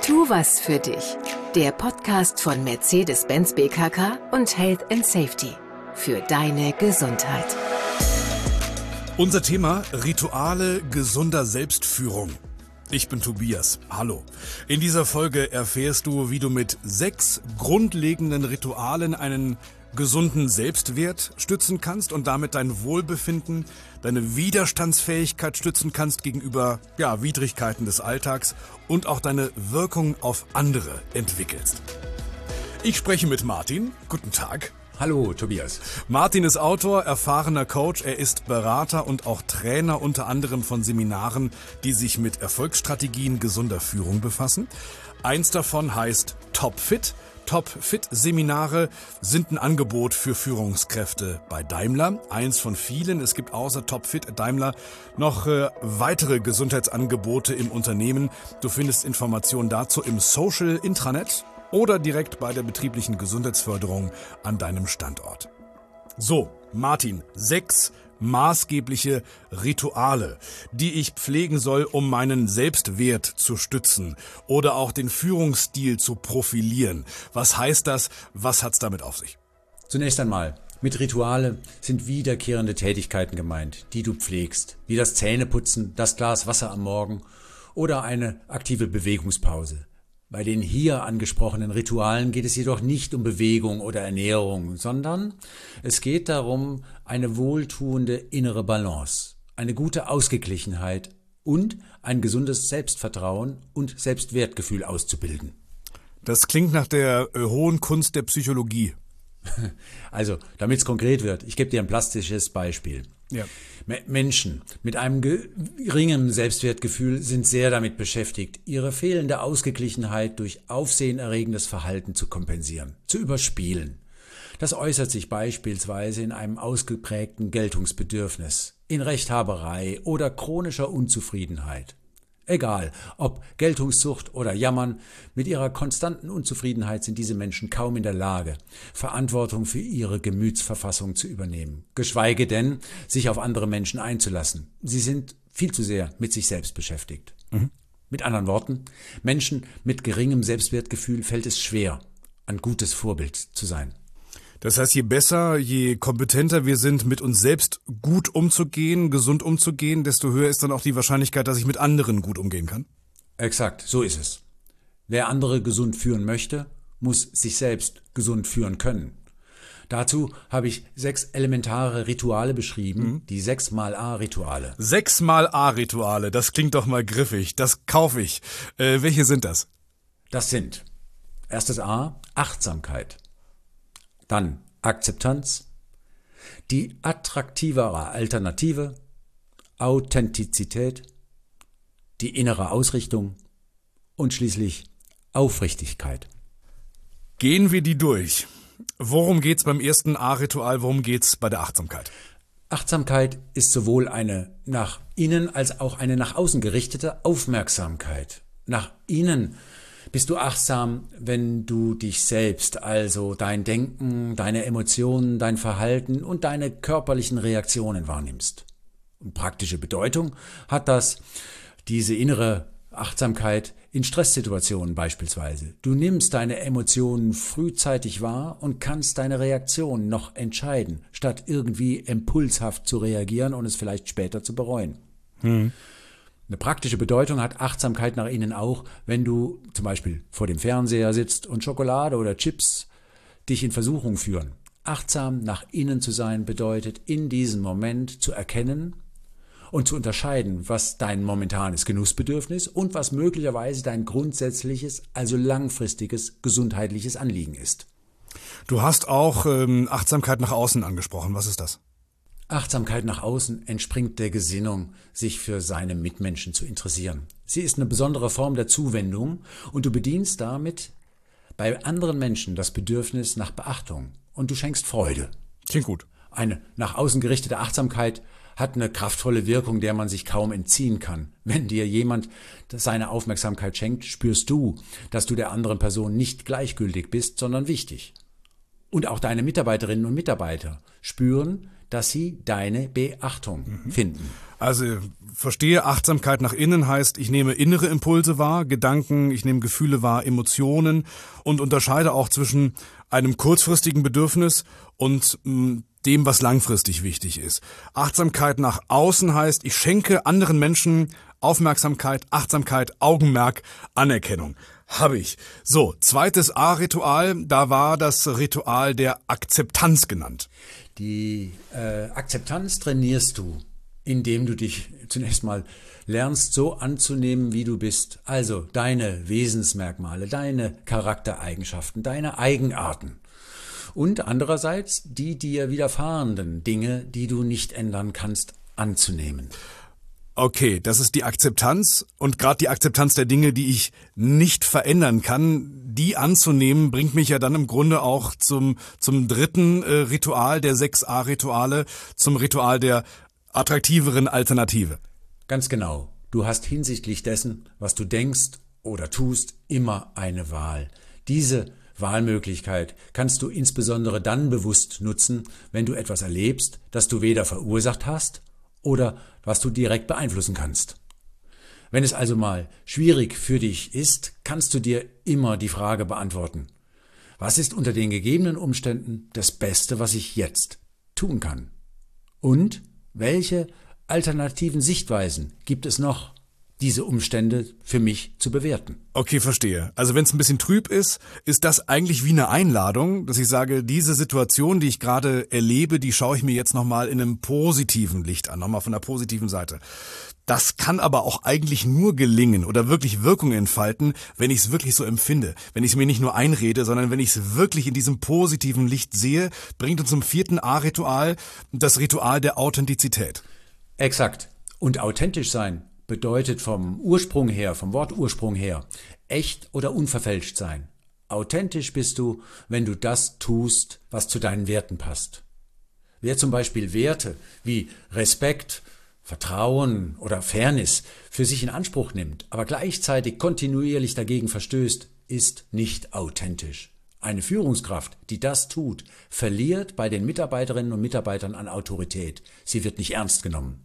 Tu was für dich. Der Podcast von Mercedes-Benz BKK und Health & Safety. Für deine Gesundheit. Unser Thema: Rituale gesunder Selbstführung. Ich bin Tobias. Hallo. In dieser Folge erfährst du, wie du mit 6 grundlegenden Ritualen einen gesunden Selbstwert stützen kannst und damit dein Wohlbefinden, deine Widerstandsfähigkeit stützen kannst gegenüber Widrigkeiten des Alltags und auch deine Wirkung auf andere entwickelst. Ich spreche mit Martin. Guten Tag. Hallo, Tobias. Martin ist Autor, erfahrener Coach, er ist Berater und auch Trainer unter anderem von Seminaren, die sich mit Erfolgsstrategien gesunder Führung befassen. Eins davon heißt Topfit. Topfit-Seminare sind ein Angebot für Führungskräfte bei Daimler. Eins von vielen. Es gibt außer Topfit Daimler noch weitere Gesundheitsangebote im Unternehmen. Du findest Informationen dazu im Social Intranet oder direkt bei der betrieblichen Gesundheitsförderung an deinem Standort. So, Martin, 6 maßgebliche Rituale, die ich pflegen soll, um meinen Selbstwert zu stützen oder auch den Führungsstil zu profilieren. Was heißt das? Was hat's damit auf sich? Zunächst einmal, mit Rituale sind wiederkehrende Tätigkeiten gemeint, die du pflegst, wie das Zähneputzen, das Glas Wasser am Morgen oder eine aktive Bewegungspause. Bei den hier angesprochenen Ritualen geht es jedoch nicht um Bewegung oder Ernährung, sondern es geht darum, eine wohltuende innere Balance, eine gute Ausgeglichenheit und ein gesundes Selbstvertrauen und Selbstwertgefühl auszubilden. Das klingt nach der hohen Kunst der Psychologie. Also, damit es konkret wird, ich gebe dir ein plastisches Beispiel. Ja. Menschen mit einem geringen Selbstwertgefühl sind sehr damit beschäftigt, ihre fehlende Ausgeglichenheit durch aufsehenerregendes Verhalten zu kompensieren, zu überspielen. Das äußert sich beispielsweise in einem ausgeprägten Geltungsbedürfnis, in Rechthaberei oder chronischer Unzufriedenheit. Egal, ob Geltungssucht oder Jammern, mit ihrer konstanten Unzufriedenheit sind diese Menschen kaum in der Lage, Verantwortung für ihre Gemütsverfassung zu übernehmen, geschweige denn, sich auf andere Menschen einzulassen. Sie sind viel zu sehr mit sich selbst beschäftigt. Mit anderen Worten, Menschen mit geringem Selbstwertgefühl fällt es schwer, ein gutes Vorbild zu sein. Das heißt, je besser, je kompetenter wir sind, mit uns selbst gut umzugehen, gesund umzugehen, desto höher ist dann auch die Wahrscheinlichkeit, dass ich mit anderen gut umgehen kann. Exakt, so ist es. Wer andere gesund führen möchte, muss sich selbst gesund führen können. Dazu habe ich 6 elementare Rituale beschrieben, die 6x-A-Rituale. 6x-A-Rituale, das klingt doch mal griffig, das kaufe ich. Welche sind das? Das sind: erstes A, Achtsamkeit. Dann Akzeptanz, die attraktivere Alternative, Authentizität, die innere Ausrichtung und schließlich Aufrichtigkeit. Gehen wir die durch. Worum geht's beim ersten A-Ritual, worum geht's bei der Achtsamkeit? Achtsamkeit ist sowohl eine nach innen als auch eine nach außen gerichtete Aufmerksamkeit. Nach innen bist du achtsam, wenn du dich selbst, also dein Denken, deine Emotionen, dein Verhalten und deine körperlichen Reaktionen wahrnimmst. Und praktische Bedeutung hat diese innere Achtsamkeit in Stresssituationen beispielsweise. Du nimmst deine Emotionen frühzeitig wahr und kannst deine Reaktion noch entscheiden, statt irgendwie impulshaft zu reagieren und es vielleicht später zu bereuen. Eine praktische Bedeutung hat Achtsamkeit nach innen auch, wenn du zum Beispiel vor dem Fernseher sitzt und Schokolade oder Chips dich in Versuchung führen. Achtsam nach innen zu sein bedeutet, in diesem Moment zu erkennen und zu unterscheiden, was dein momentanes Genussbedürfnis und was möglicherweise dein grundsätzliches, also langfristiges gesundheitliches Anliegen ist. Du hast auch Achtsamkeit nach außen angesprochen. Was ist das? Achtsamkeit nach außen entspringt der Gesinnung, sich für seine Mitmenschen zu interessieren. Sie ist eine besondere Form der Zuwendung und du bedienst damit bei anderen Menschen das Bedürfnis nach Beachtung und du schenkst Freude. Klingt gut. Eine nach außen gerichtete Achtsamkeit hat eine kraftvolle Wirkung, der man sich kaum entziehen kann. Wenn dir jemand seine Aufmerksamkeit schenkt, spürst du, dass du der anderen Person nicht gleichgültig bist, sondern wichtig. Und auch deine Mitarbeiterinnen und Mitarbeiter spüren, dass sie deine Beachtung finden. Also verstehe, Achtsamkeit nach innen heißt, ich nehme innere Impulse wahr, Gedanken, ich nehme Gefühle wahr, Emotionen und unterscheide auch zwischen einem kurzfristigen Bedürfnis und dem, was langfristig wichtig ist. Achtsamkeit nach außen heißt, ich schenke anderen Menschen Aufmerksamkeit, Achtsamkeit, Augenmerk, Anerkennung. Habe ich. So, zweites A-Ritual, da war das Ritual der Akzeptanz genannt. Die Akzeptanz trainierst du, indem du dich zunächst mal lernst, so anzunehmen, wie du bist. Also deine Wesensmerkmale, deine Charaktereigenschaften, deine Eigenarten. Und andererseits die dir widerfahrenden Dinge, die du nicht ändern kannst, anzunehmen. Okay, das ist die Akzeptanz und gerade die Akzeptanz der Dinge, die ich nicht verändern kann, die anzunehmen, bringt mich ja dann im Grunde auch zum dritten Ritual der 6 A-Rituale, zum Ritual der attraktiveren Alternative. Ganz genau. Du hast hinsichtlich dessen, was du denkst oder tust, immer eine Wahl. Diese Wahlmöglichkeit kannst du insbesondere dann bewusst nutzen, wenn du etwas erlebst, das du weder verursacht hast oder was du direkt beeinflussen kannst. Wenn es also mal schwierig für dich ist, kannst du dir immer die Frage beantworten: Was ist unter den gegebenen Umständen das Beste, was ich jetzt tun kann? Und welche alternativen Sichtweisen gibt es noch, diese Umstände für mich zu bewerten? Okay, verstehe. Also wenn es ein bisschen trüb ist, ist das eigentlich wie eine Einladung, dass ich sage, diese Situation, die ich gerade erlebe, die schaue ich mir jetzt nochmal in einem positiven Licht an, nochmal von der positiven Seite. Das kann aber auch eigentlich nur gelingen oder wirklich Wirkung entfalten, wenn ich es wirklich so empfinde. Wenn ich es mir nicht nur einrede, sondern wenn ich es wirklich in diesem positiven Licht sehe, bringt uns zum 4. A-Ritual, das Ritual der Authentizität. Exakt. Und authentisch sein bedeutet vom Ursprung her, vom Wortursprung her, echt oder unverfälscht sein. Authentisch bist du, wenn du das tust, was zu deinen Werten passt. Wer zum Beispiel Werte wie Respekt, Vertrauen oder Fairness für sich in Anspruch nimmt, aber gleichzeitig kontinuierlich dagegen verstößt, ist nicht authentisch. Eine Führungskraft, die das tut, verliert bei den Mitarbeiterinnen und Mitarbeitern an Autorität. Sie wird nicht ernst genommen.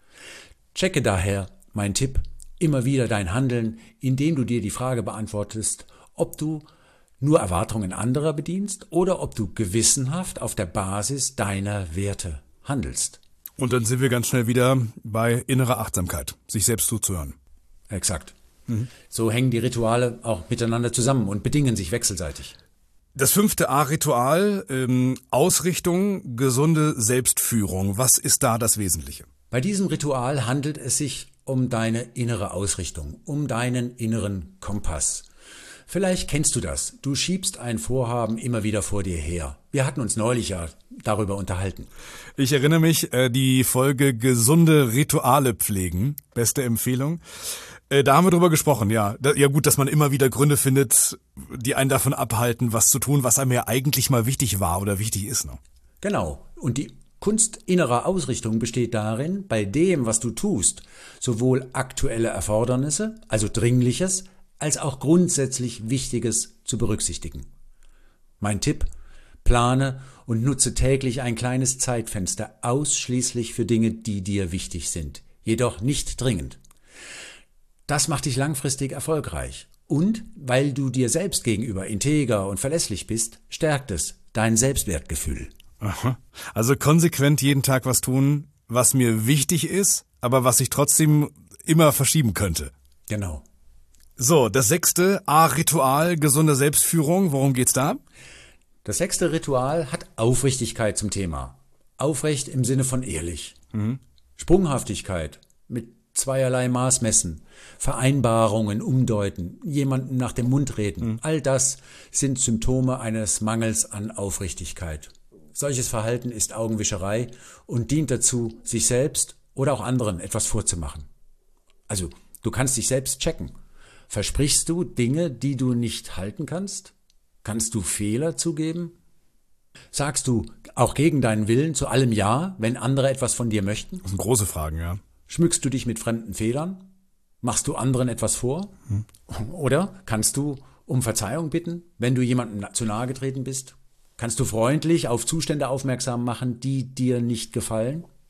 Checke daher, mein Tipp, immer wieder dein Handeln, indem du dir die Frage beantwortest, ob du nur Erwartungen anderer bedienst oder ob du gewissenhaft auf der Basis deiner Werte handelst. Und dann sind wir ganz schnell wieder bei innerer Achtsamkeit, sich selbst zuzuhören. Exakt. So hängen die Rituale auch miteinander zusammen und bedingen sich wechselseitig. Das 5. A-Ritual, Ausrichtung, gesunde Selbstführung. Was ist da das Wesentliche? Bei diesem Ritual handelt es sich um deine innere Ausrichtung, um deinen inneren Kompass. Vielleicht kennst du das. Du schiebst ein Vorhaben immer wieder vor dir her. Wir hatten uns neulich ja darüber unterhalten. Ich erinnere mich, die Folge Gesunde Rituale pflegen, beste Empfehlung. Da haben wir drüber gesprochen, ja. Ja gut, dass man immer wieder Gründe findet, die einen davon abhalten, was zu tun, was einem ja eigentlich mal wichtig war oder wichtig ist. Ne? Genau. Und die Kunst innerer Ausrichtung besteht darin, bei dem, was du tust, sowohl aktuelle Erfordernisse, also Dringliches, als auch grundsätzlich Wichtiges zu berücksichtigen. Mein Tipp: Plane und nutze täglich ein kleines Zeitfenster ausschließlich für Dinge, die dir wichtig sind, jedoch nicht dringend. Das macht dich langfristig erfolgreich. Und weil du dir selbst gegenüber integer und verlässlich bist, stärkt es dein Selbstwertgefühl. Aha. Also konsequent jeden Tag was tun, was mir wichtig ist, aber was ich trotzdem immer verschieben könnte. Genau. So, das 6. A-Ritual, gesunde Selbstführung. Worum geht's da? Das 6. Ritual hat Aufrichtigkeit zum Thema. Aufrecht im Sinne von ehrlich. Sprunghaftigkeit mit zweierlei Maß messen, Vereinbarungen umdeuten, jemanden nach dem Mund reden. All das sind Symptome eines Mangels an Aufrichtigkeit. Solches Verhalten ist Augenwischerei und dient dazu, sich selbst oder auch anderen etwas vorzumachen. Also, du kannst dich selbst checken. Versprichst du Dinge, die du nicht halten kannst? Kannst du Fehler zugeben? Sagst du auch gegen deinen Willen zu allem Ja, wenn andere etwas von dir möchten? Das sind große Fragen, ja. Schmückst du dich mit fremden Federn? Machst du anderen etwas vor? Oder kannst du um Verzeihung bitten, wenn du jemandem zu nahe getreten bist? Kannst du freundlich auf Zustände aufmerksam machen, die dir nicht gefallen?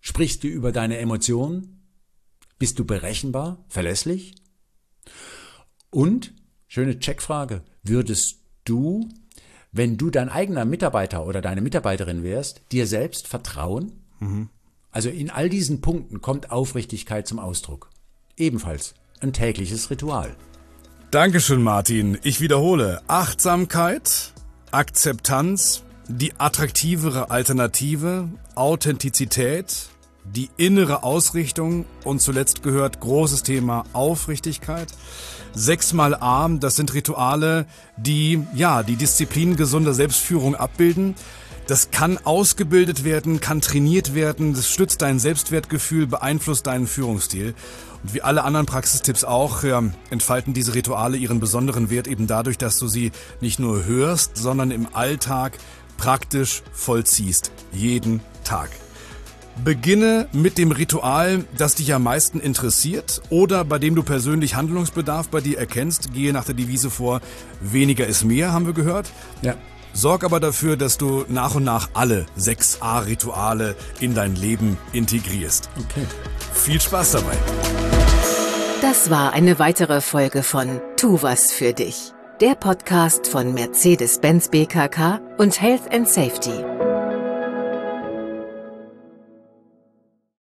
Sprichst du über deine Emotionen? Bist du berechenbar, verlässlich? Und, schöne Checkfrage, würdest du, wenn du dein eigener Mitarbeiter oder deine Mitarbeiterin wärst, dir selbst vertrauen? Also in all diesen Punkten kommt Aufrichtigkeit zum Ausdruck. Ebenfalls ein tägliches Ritual. Dankeschön, Martin. Ich wiederhole: Achtsamkeit, Akzeptanz, die attraktivere Alternative, Authentizität, die innere Ausrichtung und zuletzt gehört großes Thema Aufrichtigkeit. 6-mal A, das sind Rituale, die die Disziplin gesunder Selbstführung abbilden. Das kann ausgebildet werden, kann trainiert werden, das stützt dein Selbstwertgefühl, beeinflusst deinen Führungsstil. Und wie alle anderen Praxistipps auch, entfalten diese Rituale ihren besonderen Wert eben dadurch, dass du sie nicht nur hörst, sondern im Alltag praktisch vollziehst. Jeden Tag. Beginne mit dem Ritual, das dich am meisten interessiert oder bei dem du persönlich Handlungsbedarf bei dir erkennst. Gehe nach der Devise vor: weniger ist mehr, haben wir gehört. Ja. Sorg aber dafür, dass du nach und nach alle 6a-Rituale in dein Leben integrierst. Okay. Viel Spaß dabei. Das war eine weitere Folge von Tu was für dich. Der Podcast von Mercedes-Benz BKK und Health & Safety.